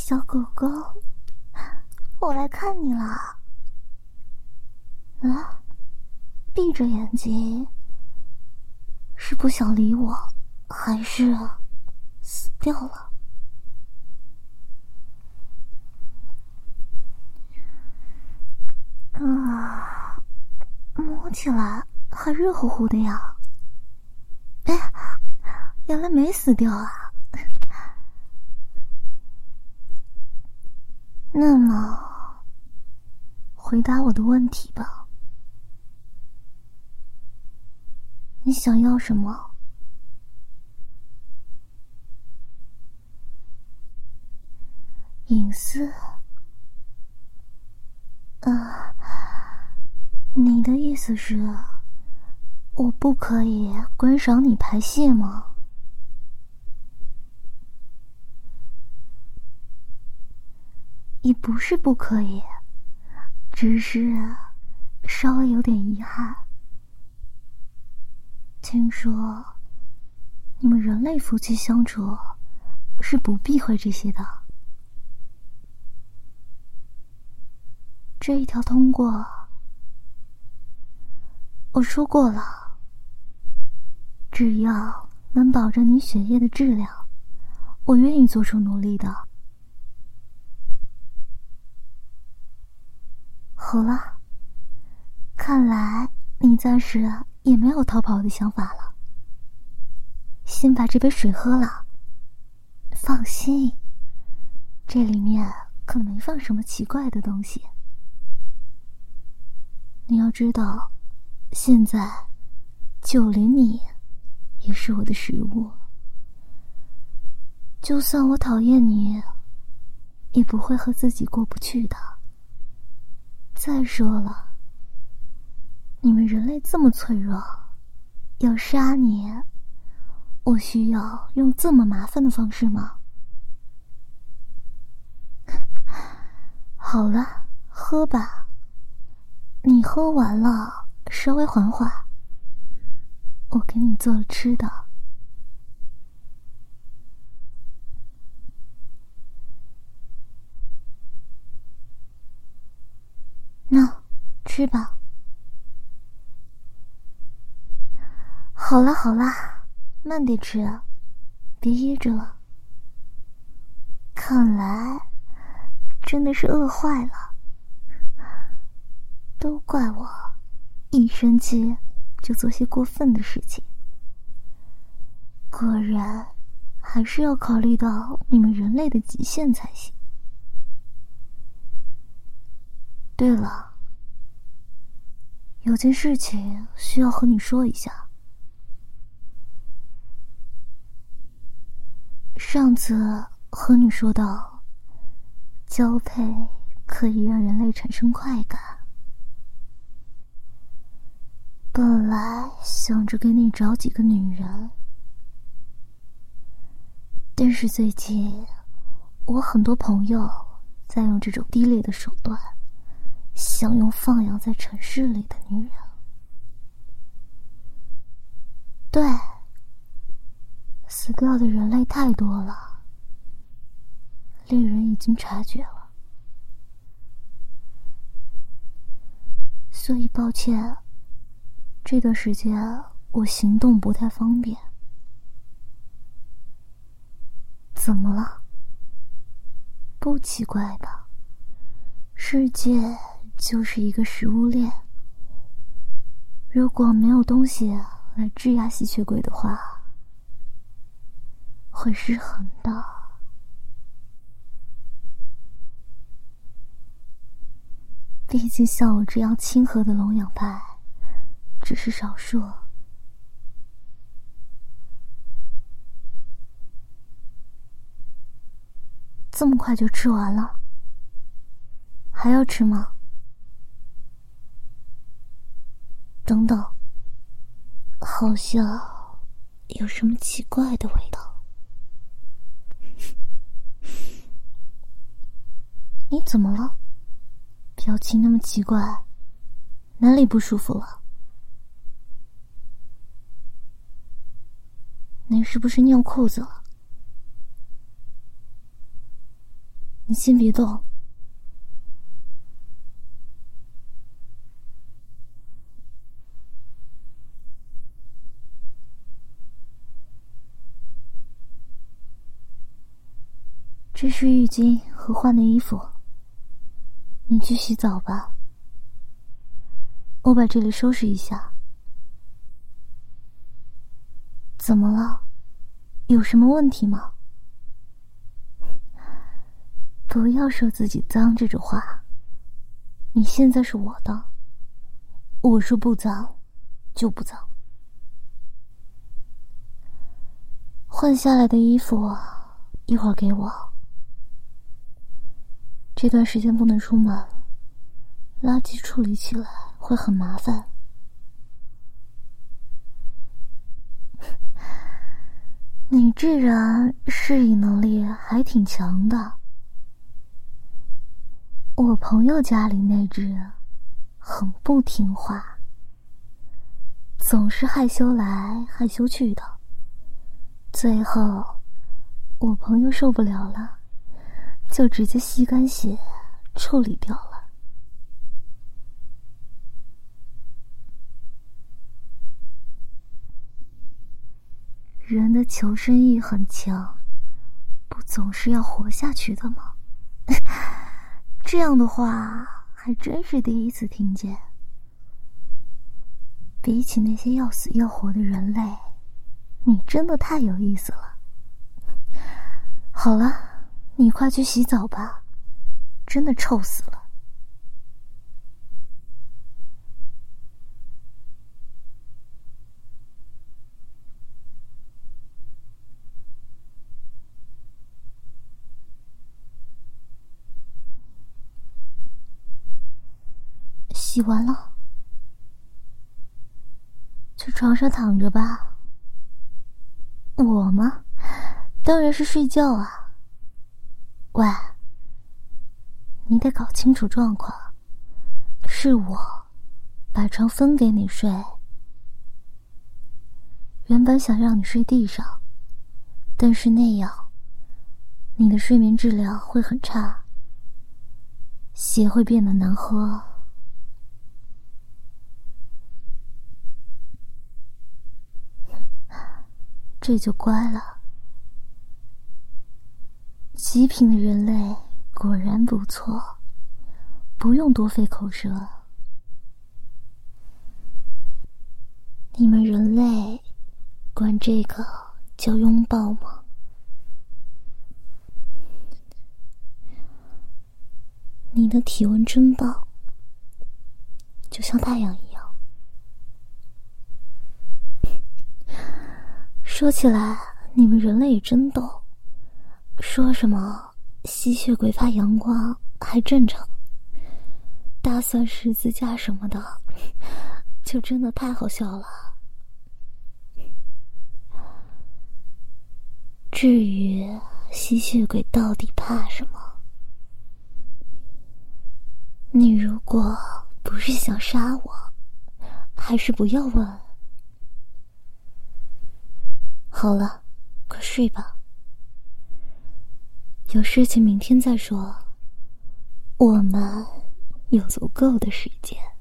小狗狗，我来看你了。啊，闭着眼睛，是不想理我，还是死掉了？啊，摸起来还热乎乎的呀。哎，原来没死掉啊。那么，回答我的问题吧。你想要什么？隐私？你的意思是，我不可以观赏你排泄吗？也不是不可以，只是稍微有点遗憾。听说你们人类夫妻相处是不避讳这些的。这一条通过，我说过了，只要能保证你血液的质量，我愿意做出努力的。好了，看来你暂时也没有逃跑的想法了。先把这杯水喝了。放心，这里面可能没放什么奇怪的东西。你要知道，现在就连你也是我的食物。就算我讨厌你，也不会和自己过不去的。再说了，你们人类这么脆弱，要杀你，我需要用这么麻烦的方式吗？好了，喝吧。你喝完了，稍微缓缓。我给你做了吃的。那，吃吧。好啦好啦，慢点吃，别噎着了。看来真的是饿坏了。都怪我，一生气就做些过分的事情。果然，还是要考虑到你们人类的极限才行。对了，有件事情需要和你说一下。上次和你说到，交配可以让人类产生快感。本来想着给你找几个女人，但是最近我很多朋友在用这种低劣的手段，想用放养在城市里的女人。对，死掉的人类太多了，猎人已经察觉了，所以抱歉，这段时间我行动不太方便。怎么了？不奇怪吧？世界就是一个食物链，如果没有东西来制压吸血鬼的话，会失衡的。毕竟像我这样亲和的聋养派只是少数。这么快就吃完了？还要吃吗？等等，好像有什么奇怪的味道。你怎么了？表情那么奇怪，哪里不舒服了？你是不是尿裤子了？ 你先别动。这是浴巾和换的衣服，你去洗澡吧。我把这里收拾一下。怎么了？有什么问题吗？不要说自己脏这种话。你现在是我的，我说不脏就不脏。换下来的衣服一会儿给我。这段时间不能出门，垃圾处理起来会很麻烦。你这人适应能力还挺强的。我朋友家里那只很不听话，总是害羞来害羞去的，最后我朋友受不了了，就直接吸干血处理掉了。人的求生欲很强，不总是要活下去的吗？这样的话还真是第一次听见。比起那些要死要活的人类，你真的太有意思了。好了，你快去洗澡吧，真的臭死了。洗完了，去床上躺着吧。我吗？当然是睡觉啊。喂，你得搞清楚状况，是我把床分给你睡。原本想让你睡地上，但是那样你的睡眠质量会很差，血会变得难喝。这就乖了。极品的人类果然不错，不用多费口舌。你们人类管这个叫拥抱吗？你的体温真棒，就像太阳一样。说起来，你们人类也真逗，说什么吸血鬼怕阳光还正常，大蒜十字架什么的，就真的太好笑了。至于吸血鬼到底怕什么，你如果不是想杀我，还是不要问。好了，快睡吧。有事情明天再说，我们有足够的时间。